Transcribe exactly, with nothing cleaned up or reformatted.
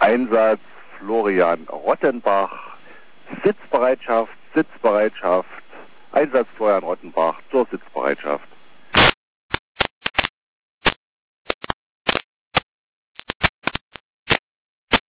Einsatz Florian Rottenbach, Sitzbereitschaft, Sitzbereitschaft, Einsatz Florian Rottenbach zur Sitzbereitschaft.